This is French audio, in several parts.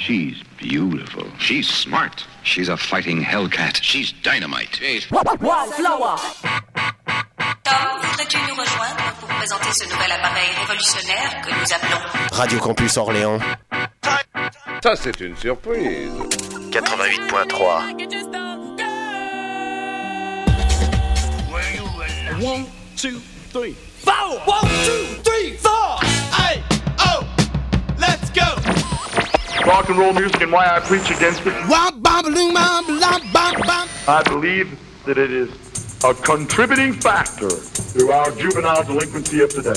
She's beautiful. She's smart. She's a fighting hellcat. She's dynamite. Wildflower. Tom, voudrais-tu nous rejoindre pour présenter ce nouvel appareil révolutionnaire que nous appelons Radio Campus Orléans. Ça, c'est une surprise. 88.3. 1, 2, 3, 4. 1, 2, 3, 4. Hey, oh, let's go. Rock and roll music and why I preach against it. I believe that it is a contributing factor to our juvenile delinquency of today.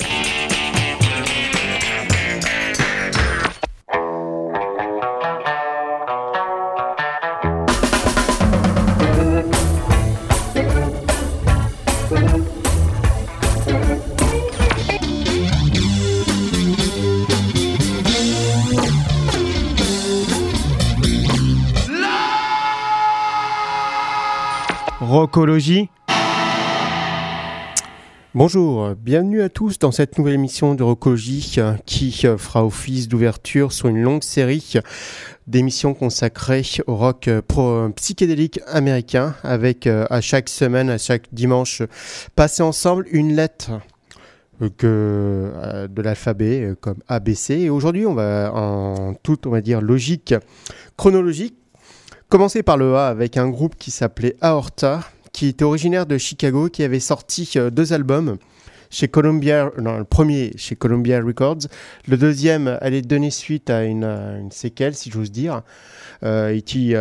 Rockologie. Bonjour, bienvenue à tous dans cette nouvelle émission de Rockologie qui fera office d'ouverture sur une longue série d'émissions consacrées au rock psychédélique américain avec à chaque semaine, à chaque dimanche, passer ensemble une lettre de l'alphabet comme ABC. Et aujourd'hui, on va en toute, on va dire, logique chronologique commencer par le A avec un groupe qui s'appelait Aorta, qui était originaire de Chicago, qui avait sorti 2 albums chez Columbia, le premier chez Columbia Records, le deuxième allait donner suite à une séquelle, si j'ose dire, qui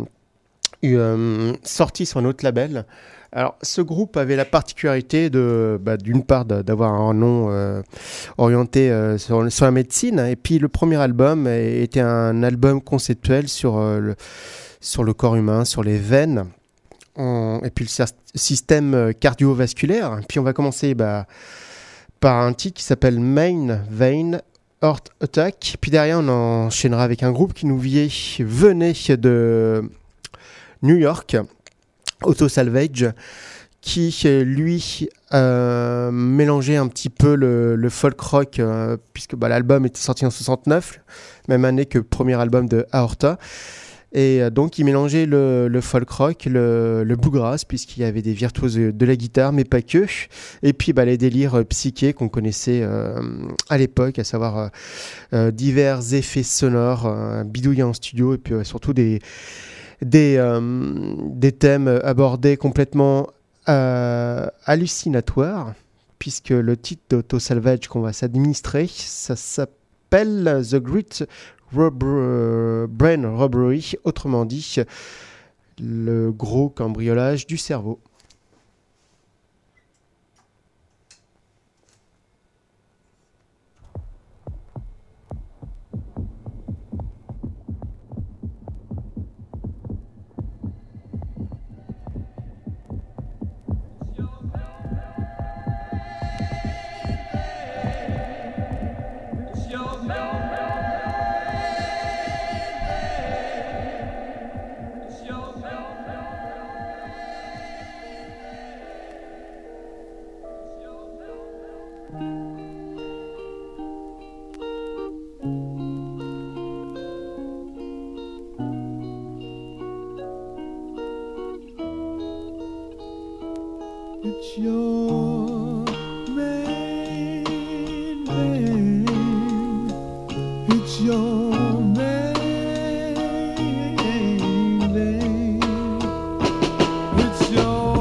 sorti sur un autre label. Alors, ce groupe avait la particularité d'une part d'avoir un nom orienté sur la médecine, et puis le premier album était un album conceptuel sur le corps humain, sur les veines, et puis le système cardiovasculaire. Puis on va commencer par un titre qui s'appelle Main Vein Heart Attack. Puis derrière, on enchaînera avec un groupe qui nous venait de New York, Auto Salvage, qui lui mélangeait un petit peu le folk rock, puisque l'album était sorti en 69, même année que le premier album de Aorta. Et donc, il mélangeait le folk rock, le bluegrass, puisqu'il y avait des virtuoses de la guitare, mais pas que. Et puis, les délires psychés qu'on connaissait à l'époque, à savoir divers effets sonores bidouillés en studio, et puis surtout des thèmes abordés complètement hallucinatoires, puisque le titre d'Auto Salvage qu'on va s'administrer, ça s'appelle The Great Brain Robbery, autrement dit le gros cambriolage du cerveau. It's your main vein. It's your main vein. It's your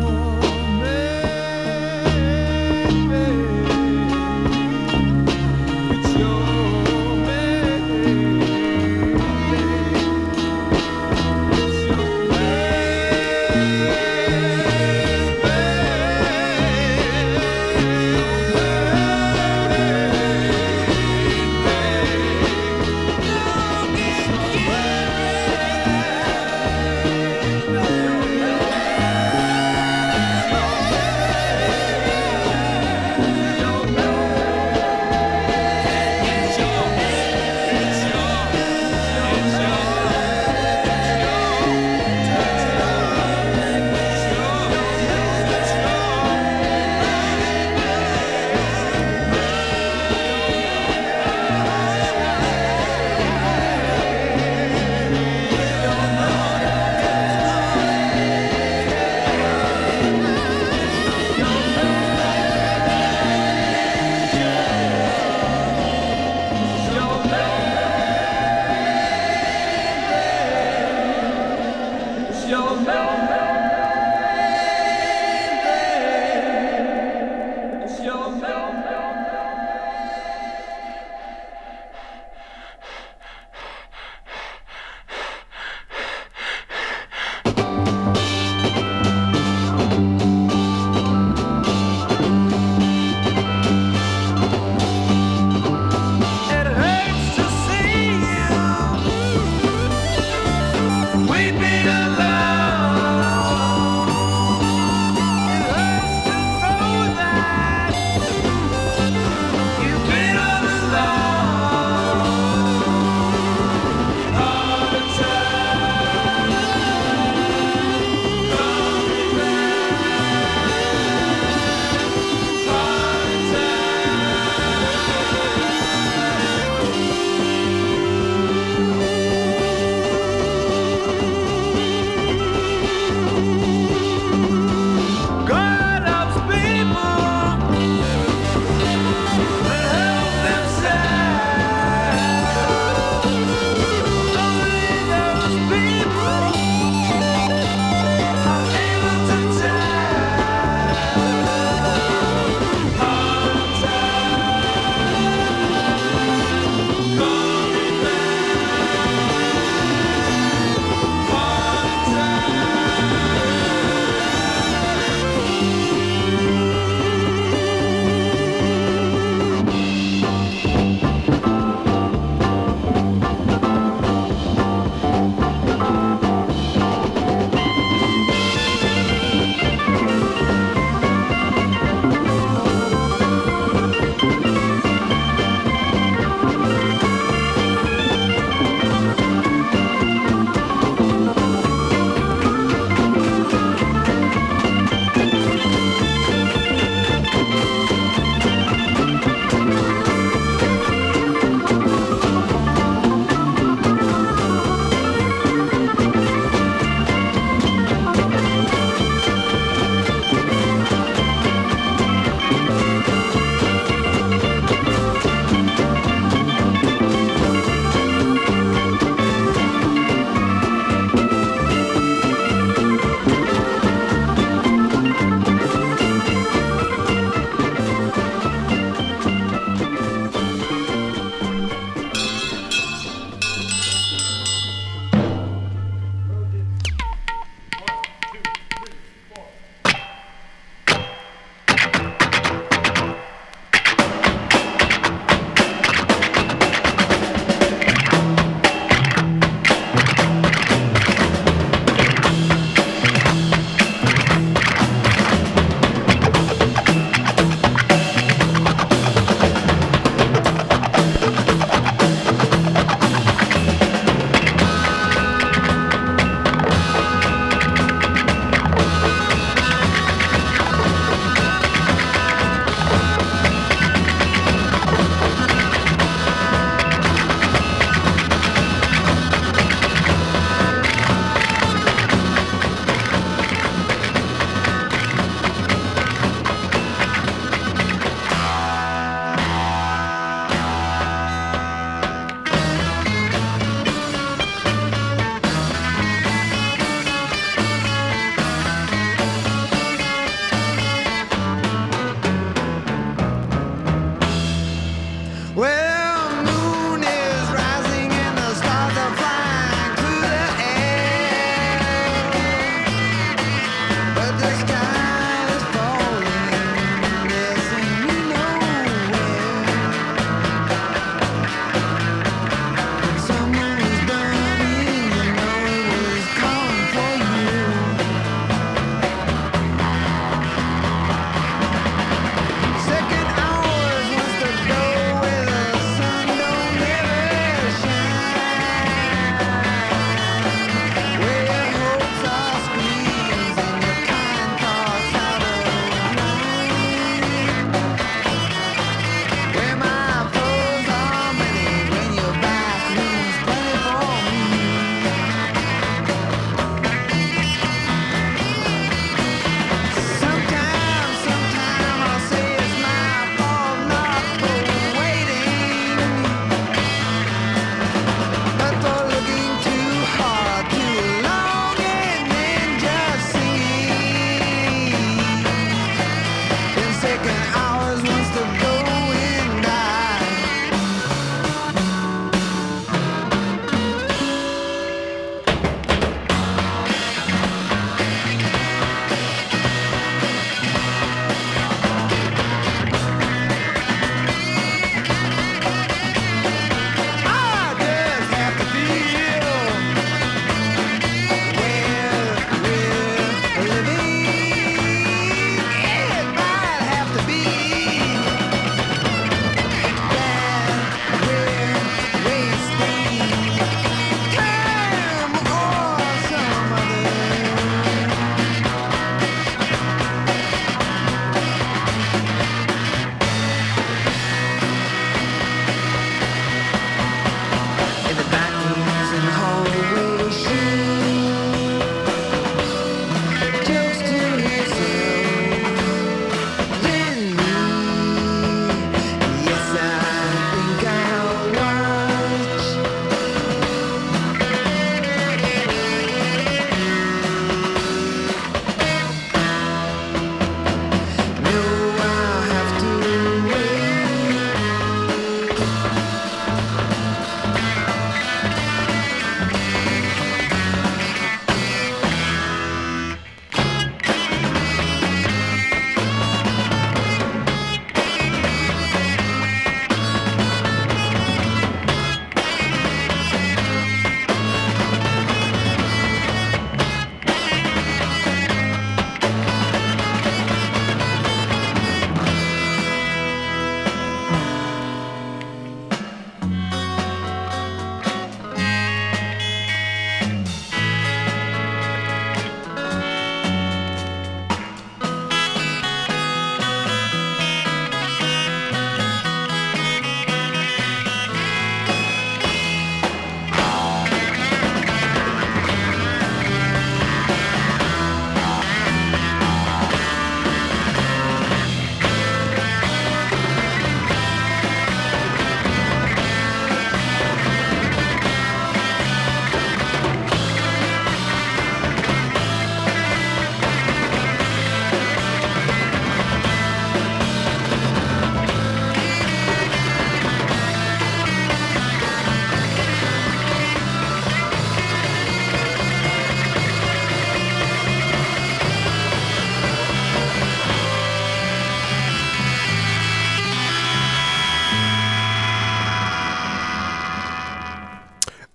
main vein. It's your main vein. It's your main vein.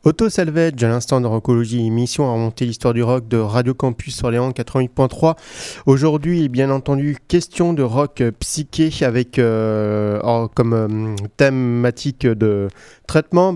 Auto Salvage, à l'instant de Rockologie, émission à remonter l'histoire du rock de Radio Campus Orléans 88.3. Aujourd'hui, bien entendu, question de rock psyché avec comme thématique de traitement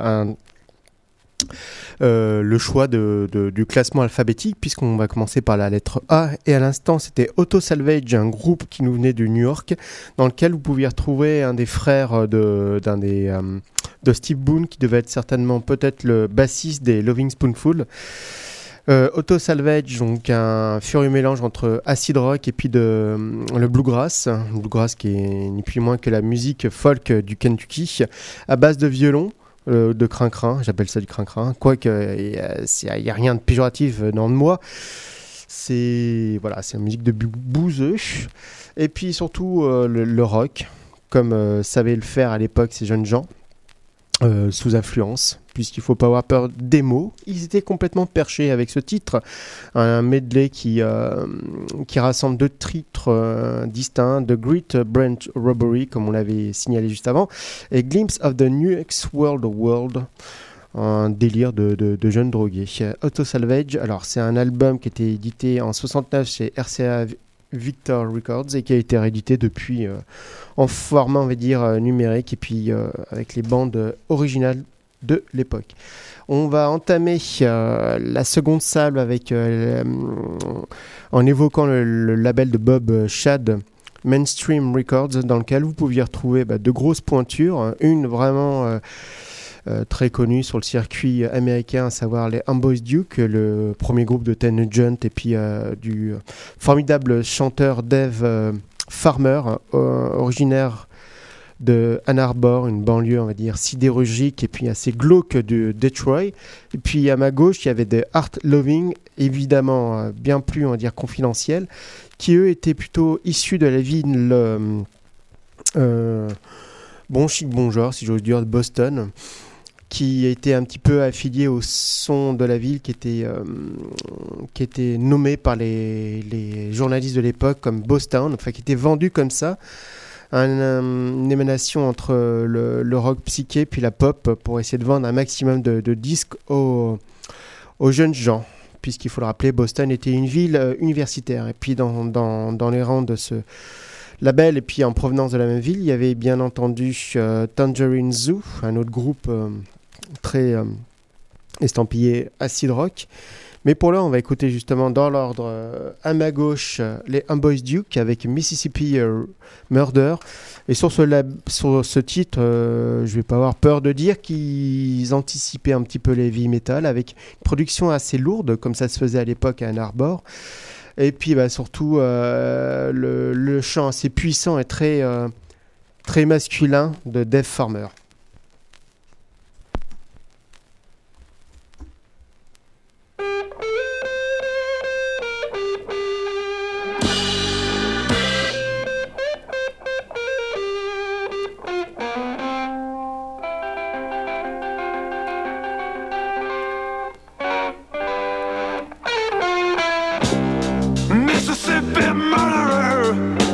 le choix du classement alphabétique, puisqu'on va commencer par la lettre A. Et à l'instant, c'était Auto Salvage, un groupe qui nous venait de New York, dans lequel vous pouviez retrouver un des frères de Steve Boone, qui devait être certainement peut-être le bassiste des Loving Spoonful. Auto Salvage, donc un furieux mélange entre acid rock et puis le bluegrass. Le bluegrass qui est ni plus ni moins que la musique folk du Kentucky, à base de violon. De crin-crin, j'appelle ça du crin-crin, quoique il n'y a rien de péjoratif dans le mot. C'est la musique de bouseux. Et puis surtout le rock, comme savaient le faire à l'époque ces jeunes gens, sous influence, puisqu'il ne faut pas avoir peur des mots. Ils étaient complètement perchés avec ce titre, un medley qui rassemble deux titres distincts, The Great Branch Robbery, comme on l'avait signalé juste avant, et Glimpse of the Next World, un délire de jeunes drogués. Auto Salvage, alors c'est un album qui était édité en 69 chez RCA Victor Records et qui a été réédité depuis en format, on va dire, numérique, et puis avec les bandes originales de l'époque. On va entamer la seconde salve avec en évoquant le label de Bob Shad, Mainstream Records, dans lequel vous pouviez retrouver de grosses pointures, une vraiment très connue sur le circuit américain, à savoir les Amboy Duke, le premier groupe de Ted Nugent, et puis du formidable chanteur Dave Farmer, originaire de Ann Arbor, une banlieue, on va dire, sidérurgique et puis assez glauque de Detroit. Et puis à ma gauche, il y avait des Art Loving, évidemment bien plus, on va dire, confidentiels, qui eux étaient plutôt issus de la ville bon chic, bon genre, si j'ose dire, de Boston, qui était un petit peu affilié au son de la ville, qui était nommé par les journalistes de l'époque comme Boston, enfin qui était vendu comme ça, une émanation entre le rock psyché puis la pop, pour essayer de vendre un maximum de disques aux jeunes gens, puisqu'il faut le rappeler, Boston était une ville universitaire. Et puis dans les rangs de ce label, et puis en provenance de la même ville, il y avait bien entendu Tangerine Zoo, un autre groupe très estampillé acid rock. Mais pour l'heure, on va écouter justement dans l'ordre à ma gauche les Amboy Duke avec Mississippi Murder. Et sur ce titre, je vais pas avoir peur de dire qu'ils anticipaient un petit peu les heavy metal avec une production assez lourde, comme ça se faisait à l'époque à Ann Arbor. Et puis surtout le chant assez puissant et très masculin de Dave Farmer. Mississippi murderer,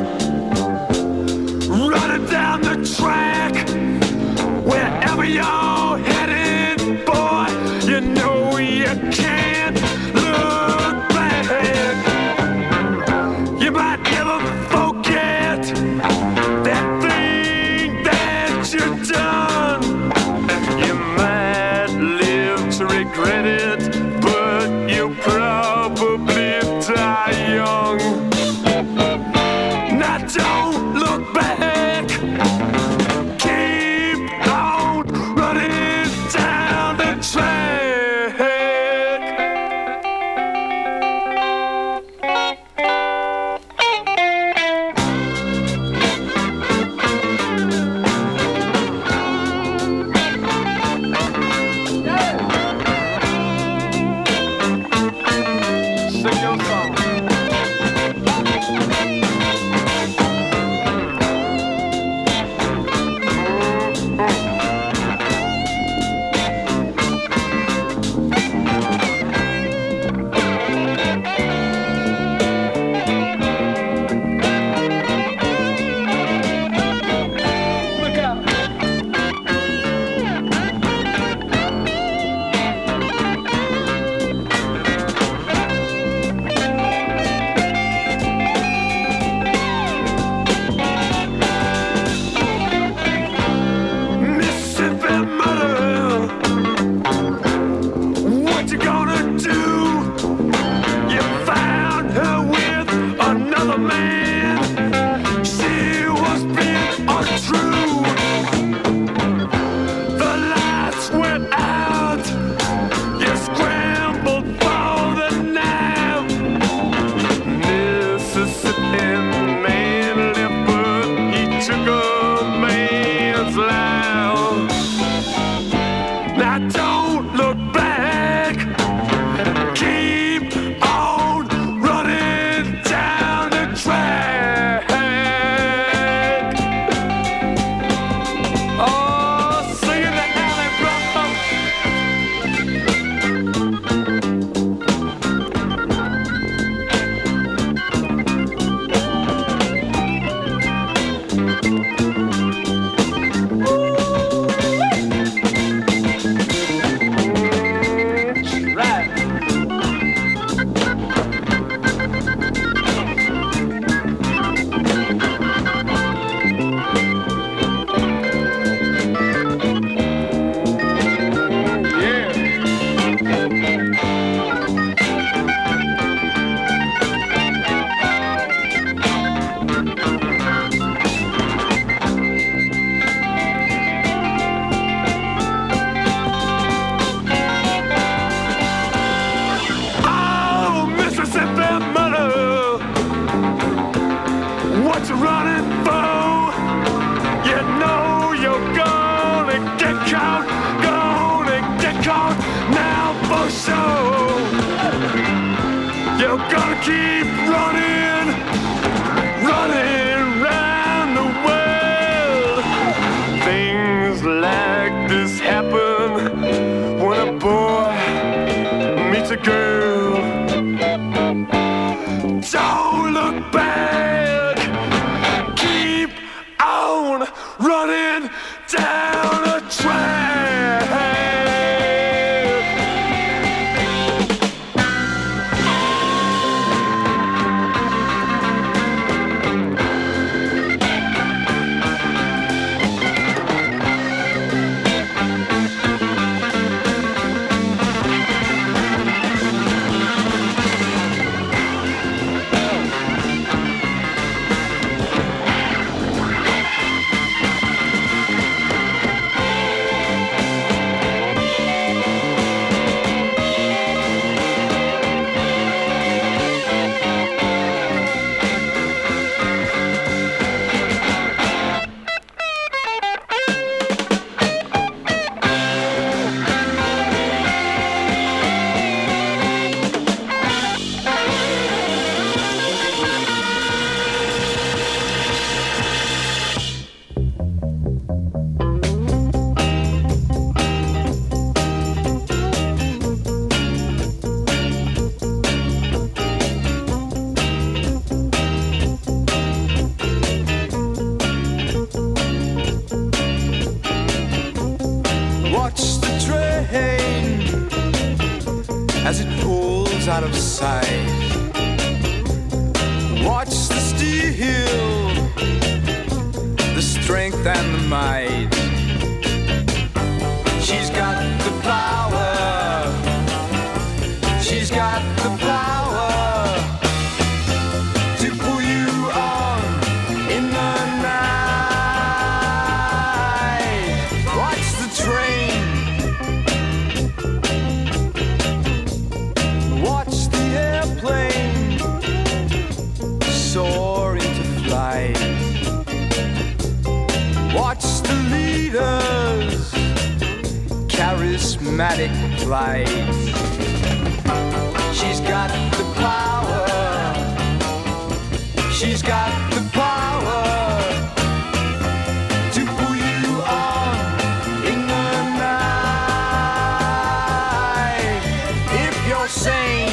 running down the track. Wherever you're headed, boy, you know you can't look back. You might never forget that thing that you've done. You might live to regret it, but you'll probably die young. Now don't look back. Keep on running down the track. Now don't look back. Keep on running down the track. Oh, singing the alley, bro. Oh, Mississippi mother, what you running for? You know you're gonna get caught now for sure. You're gonna keep running round the world. Things like this happen when a boy meets a girl. Don't look back. Keep on running down the track. Watch the train as it pulls out of sight. Watch the steel, the strength and the might. She's got the power. She's got the power to pull you on in the night. Watch the train. Watch the airplane soar into flight. Watch the leaders, charismatic flight. She's got the power. She's got the power to pull you on in the night. If you're sane.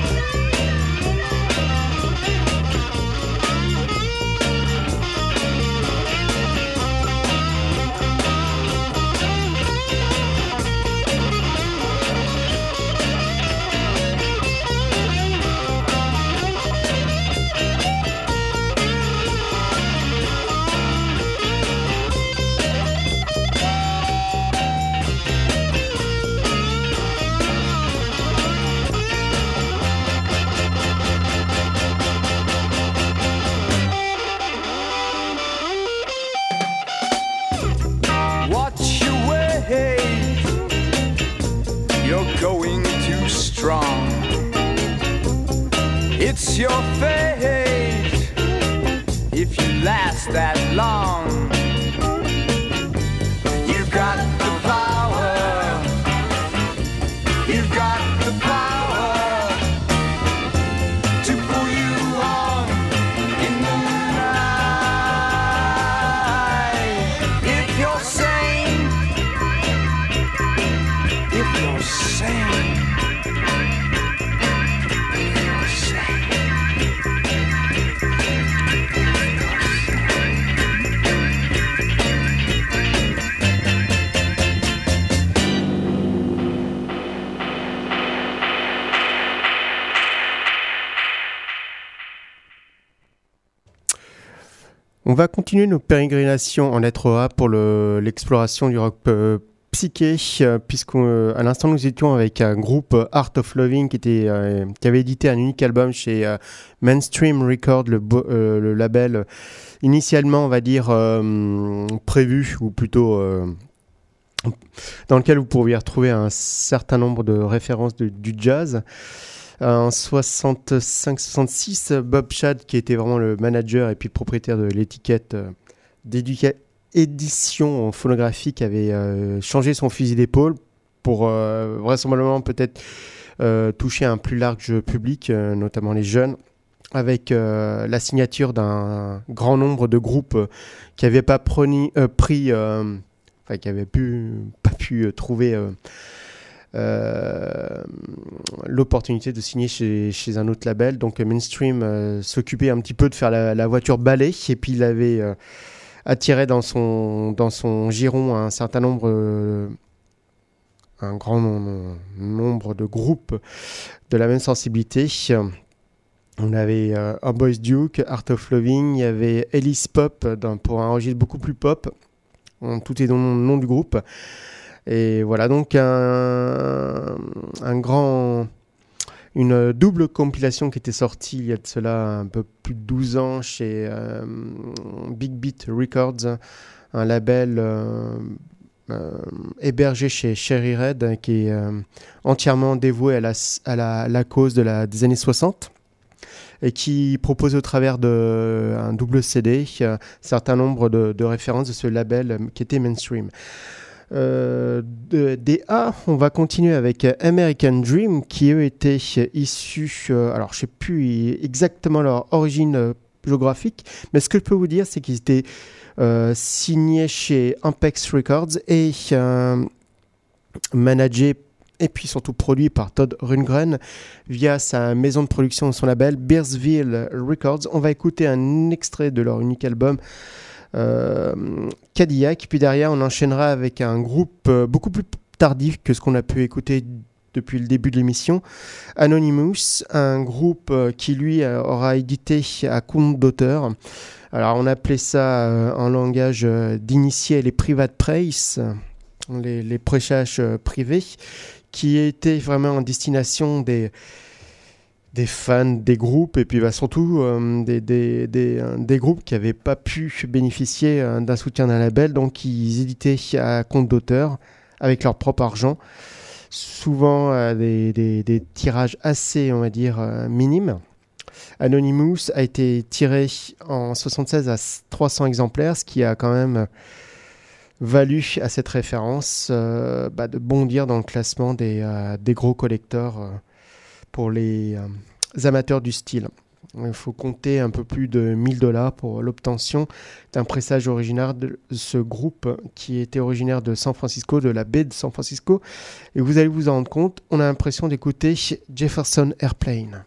going too strong. It's your fate if you last that long. You got the power. On va continuer nos pérégrinations en lettres A pour l'exploration du rock psyché, puisqu'à l'instant nous étions avec un groupe Art of Loving qui avait édité un unique album chez Mainstream Records, le label initialement on va dire prévu, ou plutôt dans lequel vous pourriez retrouver un certain nombre de références du jazz. En 65-66, Bob Shad, qui était vraiment le manager et puis propriétaire de l'étiquette édition phonographique, avait changé son fusil d'épaule pour vraisemblablement peut-être toucher un plus large public, notamment les jeunes, avec la signature d'un grand nombre de groupes qui n'avaient pas qui n'avaient pas pu trouver l'opportunité de signer chez un autre label. Donc Mainstream s'occupait un petit peu de faire la voiture balai, et puis il avait attiré dans son giron un certain nombre un grand nombre de groupes de la même sensibilité. On avait un Boys Duke, Art of Loving, il y avait Ellis Pop pour un registre beaucoup plus pop. Tout est dans le nom du groupe. Et voilà donc une double compilation qui était sortie il y a de cela un peu plus de 12 ans chez Big Beat Records, un label hébergé chez Cherry Red, qui est entièrement dévoué à la cause des années 60 et qui propose au travers d'un double CD un certain nombre de références de ce label qui était Mainstream. Des A, on va continuer avec American Dream, qui eux étaient issus, alors je ne sais plus exactement leur origine géographique, mais ce que je peux vous dire, c'est qu'ils étaient signés chez Ampex Records et managés et puis surtout produits par Todd Rundgren via sa maison de production, son label Bearsville Records. On va écouter un extrait de leur unique album Cadillac, puis derrière on enchaînera avec un groupe beaucoup plus tardif que ce qu'on a pu écouter depuis le début de l'émission, Anonymous, un groupe qui lui aura édité à compte d'auteur. Alors on appelait ça en langage d'initié les private praise, les prêchages privés, qui étaient vraiment en destination des fans des groupes, et puis surtout des groupes qui n'avaient pas pu bénéficier d'un soutien d'un label, donc ils éditaient à compte d'auteur avec leur propre argent, souvent des tirages assez, on va dire, minimes. Anonymous a été tiré en 76 à 300 exemplaires, ce qui a quand même valu à cette référence de bondir dans le classement des gros collectors pour les amateurs du style. Il faut compter un peu plus de $1000 pour l'obtention d'un pressage originaire de ce groupe qui était originaire de San Francisco, de la baie de San Francisco. Et vous allez vous en rendre compte, on a l'impression d'écouter Jefferson Airplane.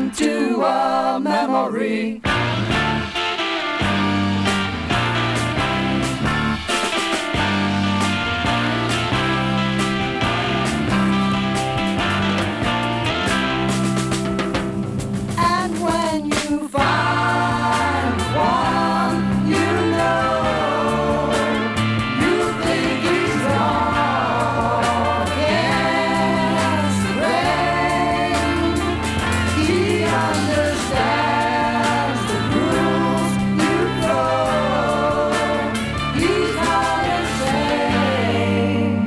into a memory. And when you find one, you know you think he's wrong against the grain. He understands the rules you throw. He's not insane.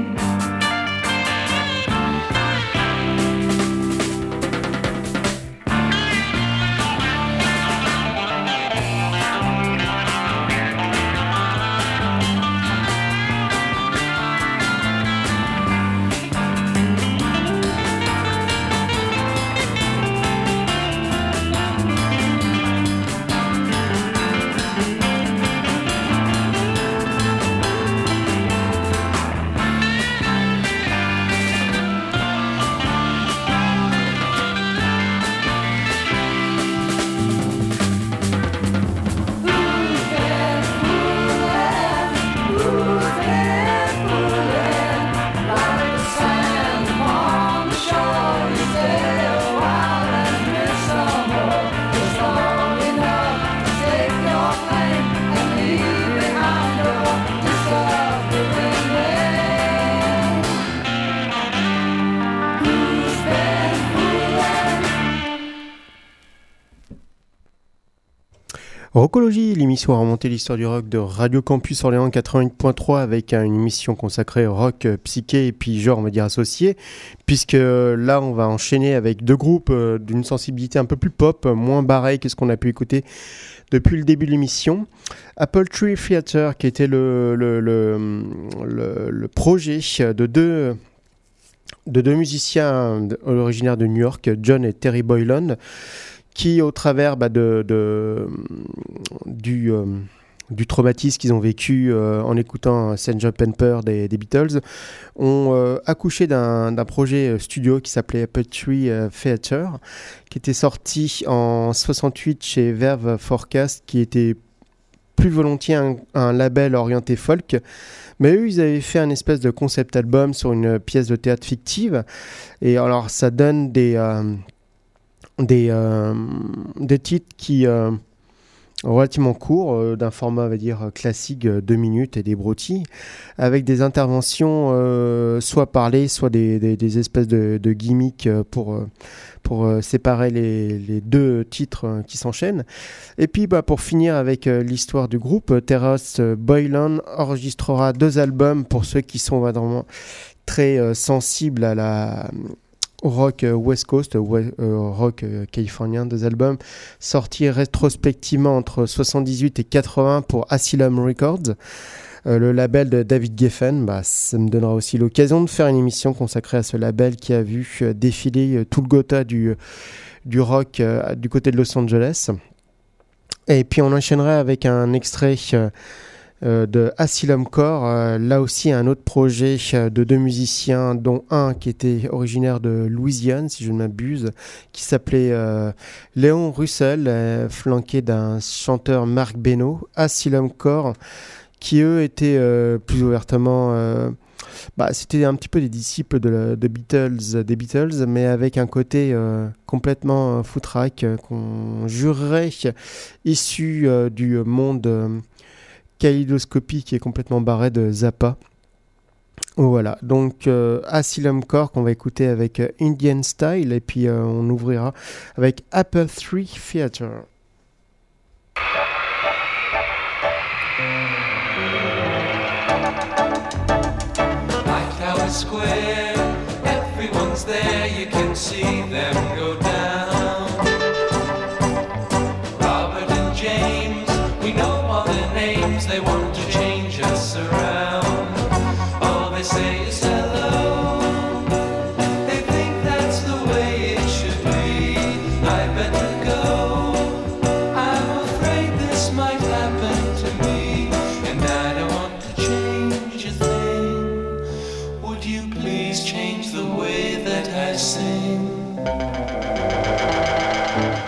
Rockologie, l'émission à remonter l'histoire du rock de Radio Campus Orléans 88.3 avec une émission consacrée au rock psyché et puis genre on va dire associé, puisque là on va enchaîner avec deux groupes d'une sensibilité un peu plus pop, moins barré que ce qu'on a pu écouter depuis le début de l'émission. Apple Tree Theater qui était le projet de deux musiciens originaires de New York, John et Terry Boylan, qui au travers du traumatisme qu'ils ont vécu en écoutant Sgt. Pepper des Beatles, ont accouché d'un projet studio qui s'appelait Apple Tree Theater, qui était sorti en 68 chez Verve Forecast, qui était plus volontiers un label orienté folk. Mais eux, ils avaient fait un espèce de concept album sur une pièce de théâtre fictive. Et alors, ça donne des titres qui relativement courts, d'un format, on va dire, classique, 2 minutes et des broutilles, avec des interventions soit parlées, soit des espèces de gimmicks pour séparer les deux titres qui s'enchaînent. Et puis pour finir avec l'histoire du groupe, Terrace Boylan enregistrera 2 albums pour ceux qui sont vraiment très sensibles au rock West Coast, rock californien, 2 albums sortis rétrospectivement entre 78 et 80 pour Asylum Records, le label de David Geffen. Ça me donnera aussi l'occasion de faire une émission consacrée à ce label qui a vu défiler tout le Gotha du rock du côté de Los Angeles. Et puis on enchaînerait avec un extrait de Asylum Core, là aussi un autre projet de 2 musiciens, dont un qui était originaire de Louisiane, si je ne m'abuse, qui s'appelait Léon Russell, flanqué d'un chanteur Marc Beno. Asylum Core, qui eux étaient plus ouvertement... c'était un petit peu des disciples des Beatles, mais avec un côté complètement footrack qu'on jurerait issu du monde... kaléidoscopie qui est complètement barré de Zappa. Voilà, donc Asylum Core qu'on va écouter avec Indian Style, et puis on ouvrira avec Apple Tree Theater. Like Tower Square, everyone's there, you can see them go down. Robert and James, we know all their names, they want to change us around. All they say is hello, they think that's the way it should be. I better go, I'm afraid this might happen to me, and I don't want to change a thing. Would you please change the way that I sing?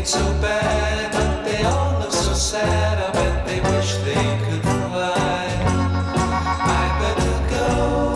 ain't so bad, but they all look so sad. I bet they wish they could fly. I better go.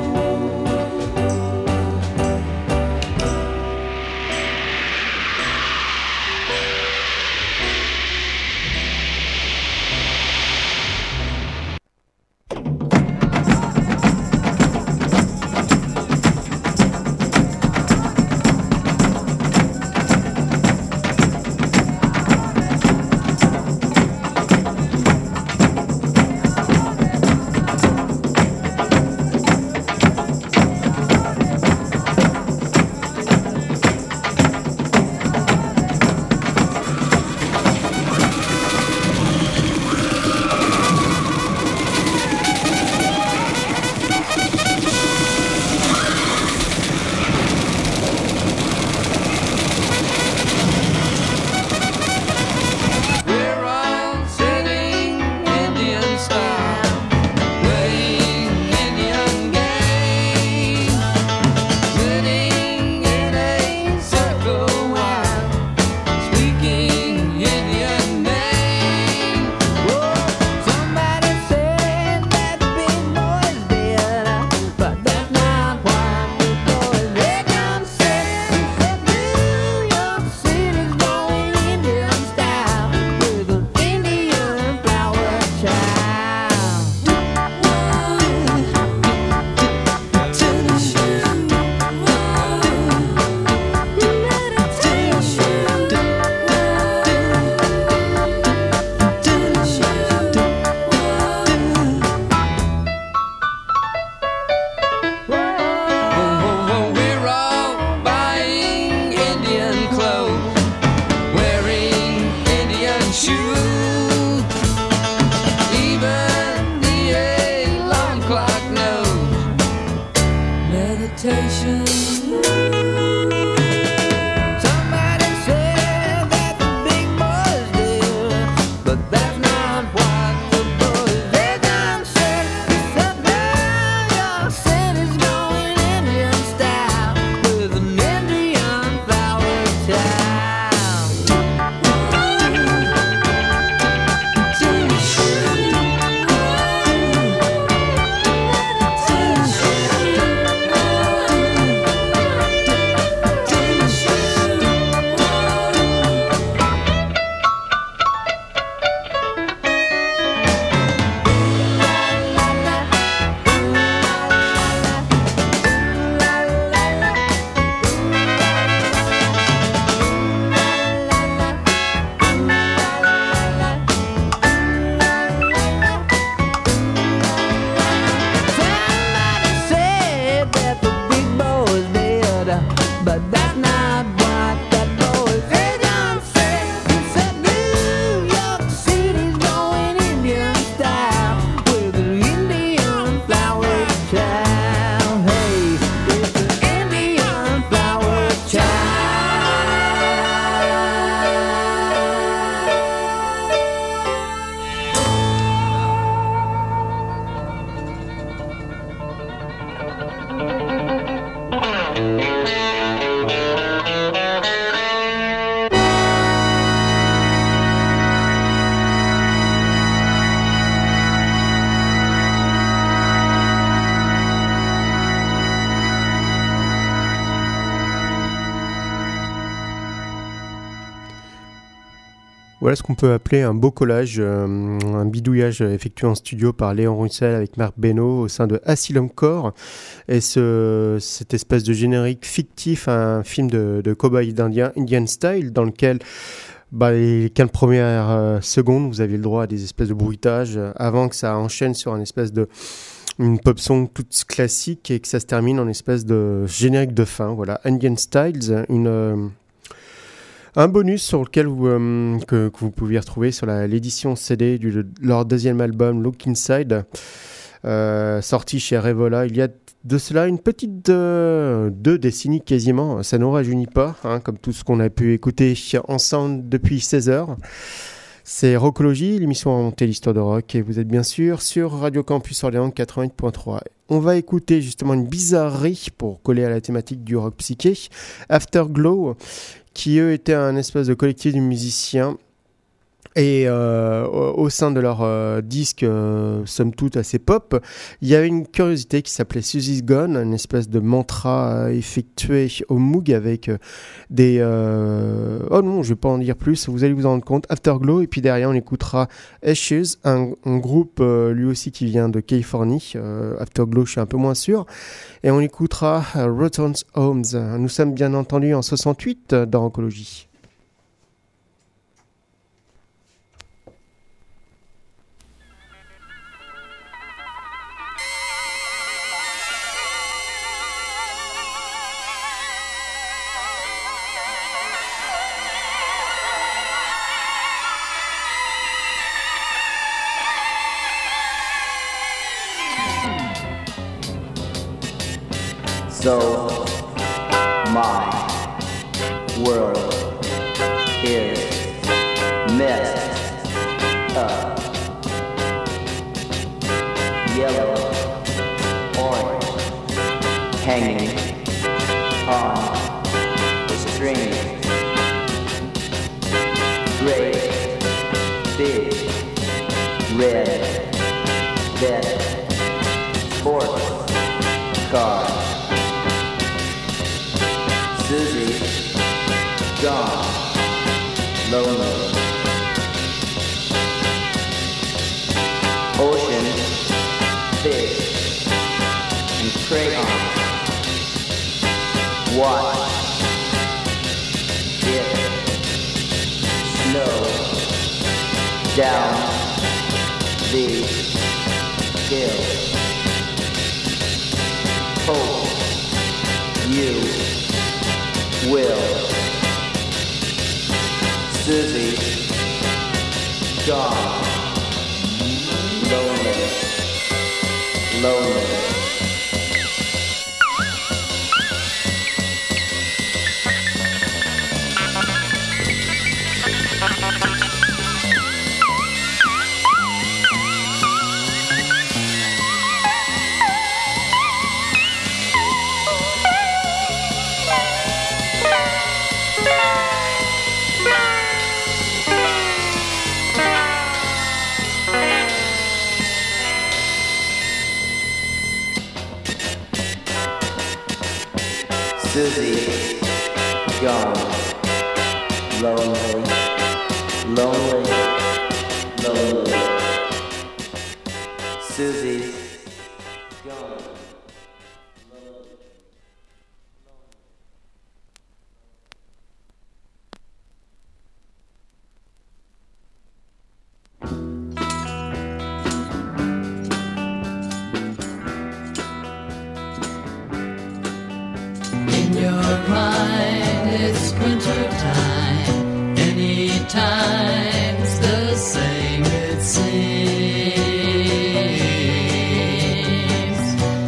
Voilà ce qu'on peut appeler un beau collage, un bidouillage effectué en studio par Léon Russell avec Marc Beno au sein de Asylum Core. Et cette espèce de générique fictif, un film de cow-boy Indian Style, dans lequel les 15 premières secondes, vous aviez le droit à des espèces de bruitages avant que ça enchaîne sur une pop song toute classique et que ça se termine en espèce de générique de fin. Voilà, Indian Styles, un bonus sur lequel que vous pouviez retrouver sur l'édition CD de leur deuxième album Look Inside, sorti chez Revola il y a de cela une petite 2 décennies quasiment. Ça nous rajeunit pas, comme tout ce qu'on a pu écouter ensemble depuis 16 heures. C'est Rockologie, l'émission à remonter l'histoire de rock, et vous êtes bien sûr sur Radio Campus Orléans 88.3. On va écouter justement une bizarrerie pour coller à la thématique du rock psyché, Afterglow, qui eux étaient un espèce de collectif de musiciens. Et au sein de leur disque, somme toute assez pop, il y avait une curiosité qui s'appelait Susie's Gone, une espèce de mantra effectué au Moog avec des... Oh non, je vais pas en dire plus, vous allez vous en rendre compte. Afterglow, et puis derrière on écoutera Ashes, un groupe lui aussi qui vient de Californie. Afterglow, je suis un peu moins sûr. Et on écoutera Rotten Homes. Nous sommes bien entendu en 68 dans Oncologie. So my world is messed up. Yellow, orange, hanging on the string. Great, big, red, dead, sports car. Susie, gone, lonely. Ocean, fish, and crayons. Watch it snow down the hill. Hope you will. Susie, gone, lonely, lonely. Susie, gone, lonely, lonely, lonely. Susie, gone. In your mind, it's winter time. Any time's the same, it seems.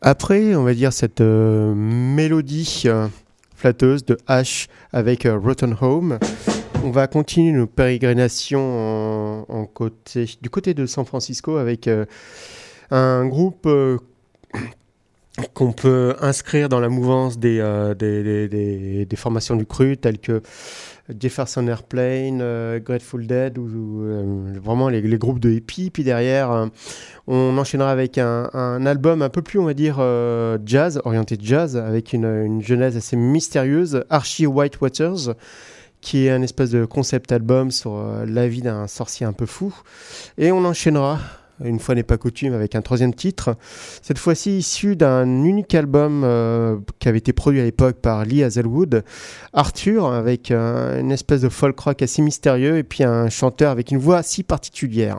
Après, on va dire cette mélodie flatteuse de Ash avec Rotten Home, on va continuer nos pérégrinations du côté de San Francisco avec un groupe qu'on peut inscrire dans la mouvance des formations du cru, telles que Jefferson Airplane, Grateful Dead, ou vraiment les groupes de hippie. Puis derrière, on enchaînera avec un album un peu plus, on va dire, jazz, orienté jazz, avec une genèse assez mystérieuse, Archie Whitewaters, qui est un espèce de concept album sur la vie d'un sorcier un peu fou. Et on enchaînera, une fois n'est pas coutume, avec un troisième titre, cette fois-ci issu d'un unique album qui avait été produit à l'époque par Lee Hazelwood, Arthur, avec une espèce de folk rock assez mystérieux, et puis un chanteur avec une voix si particulière.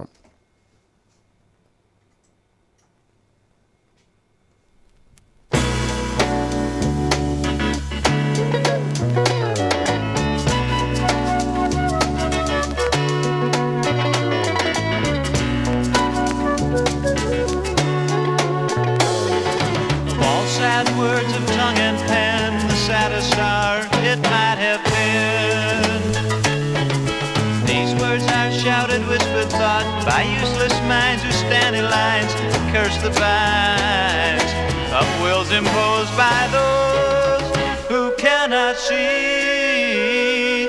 Words of tongue and pen, the saddest hour it might have been. These words are shouted, whispered thought by useless minds who stand in lines and curse the binds of wills imposed by those who cannot see.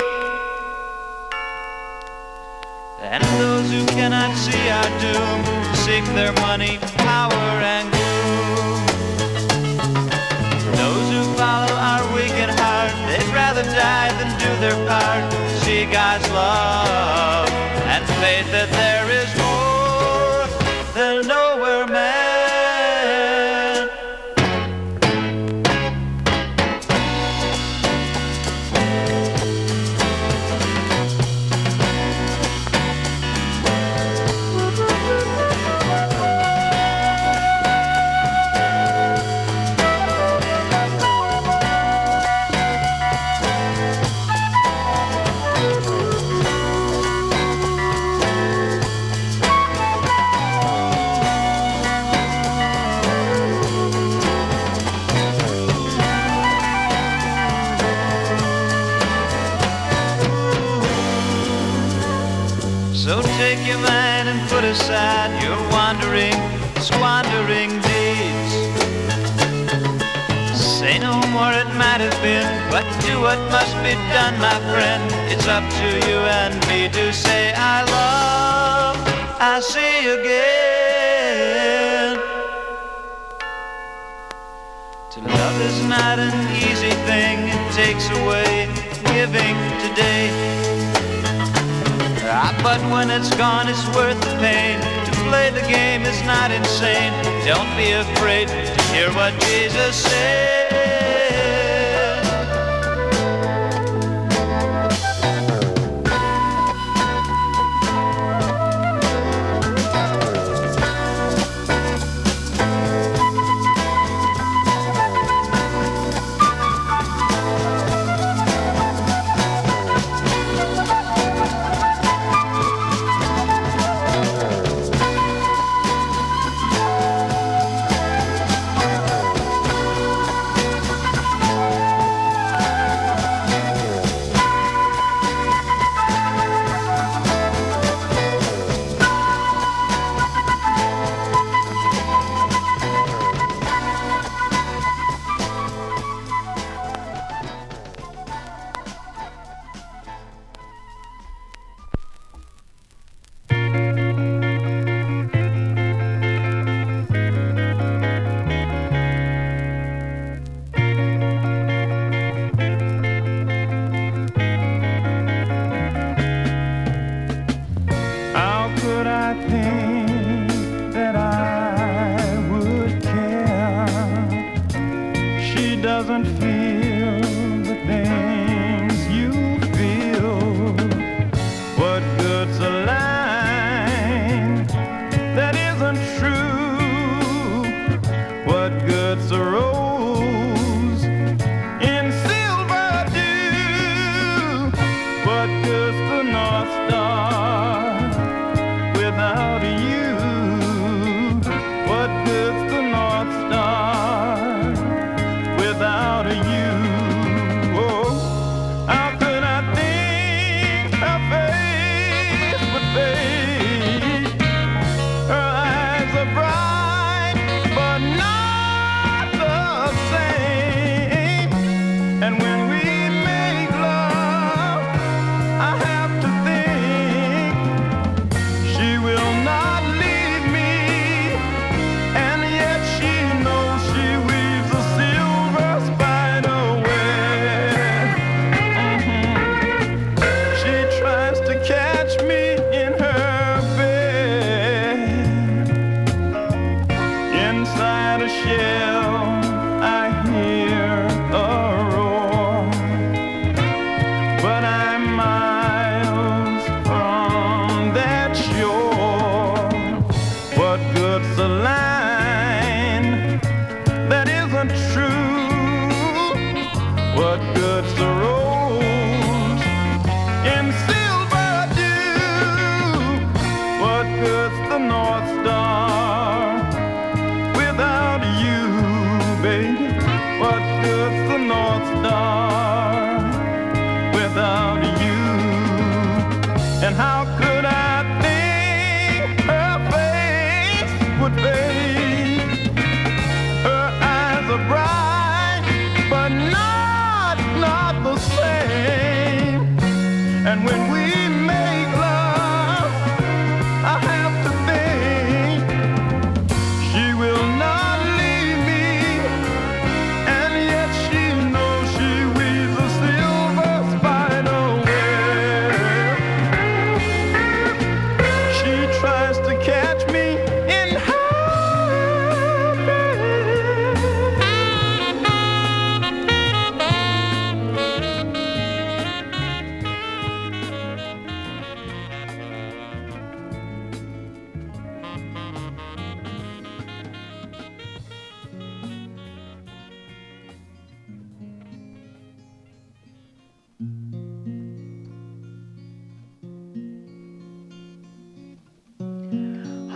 And those who cannot see are doomed to seek their money, power, and gloom. Follow our weak at heart, they'd rather die than do their part. See God's love and faith that there is more than nowhere man. So take your mind and put aside your wandering, squandering deeds. Say no more, it might have been, but do what must be done, my friend. It's up to you and me to say I love, I see again. To love is not an easy thing, it takes away giving today. But when it's gone, it's worth the pain. To play the game is not insane. Don't be afraid to hear what Jesus said. What does the North Star without you?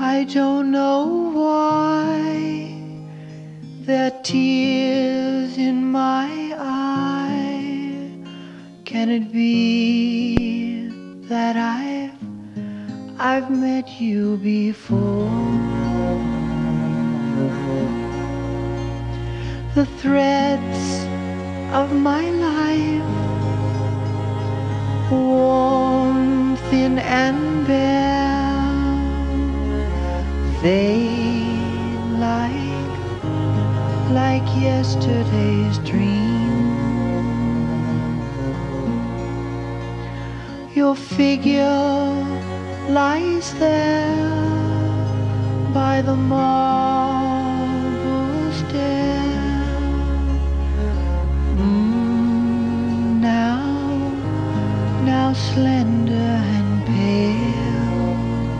I don't know why there are tears in my eye. Can it be that I've met you before? The threads of my life, worn, thin and bare, fade like yesterday's dream. Your figure lies there by the marble stair. Now slender and pale.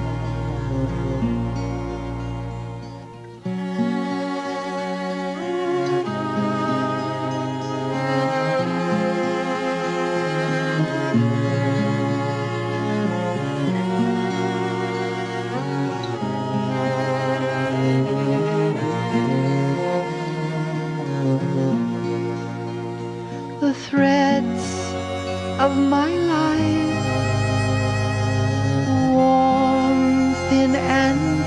The threads of my life, warm, thin and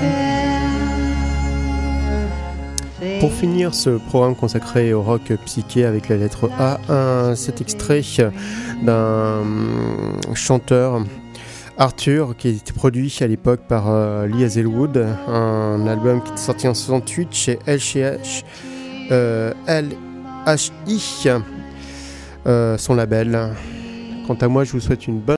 bare. Pour finir ce programme consacré au rock psyché avec la lettre A, cet extrait d'un chanteur, Arthur, qui a été produit à l'époque par Lee Hazelwood, un album qui est sorti en 68 chez LHI, son label. Quant à moi, je vous souhaite une bonne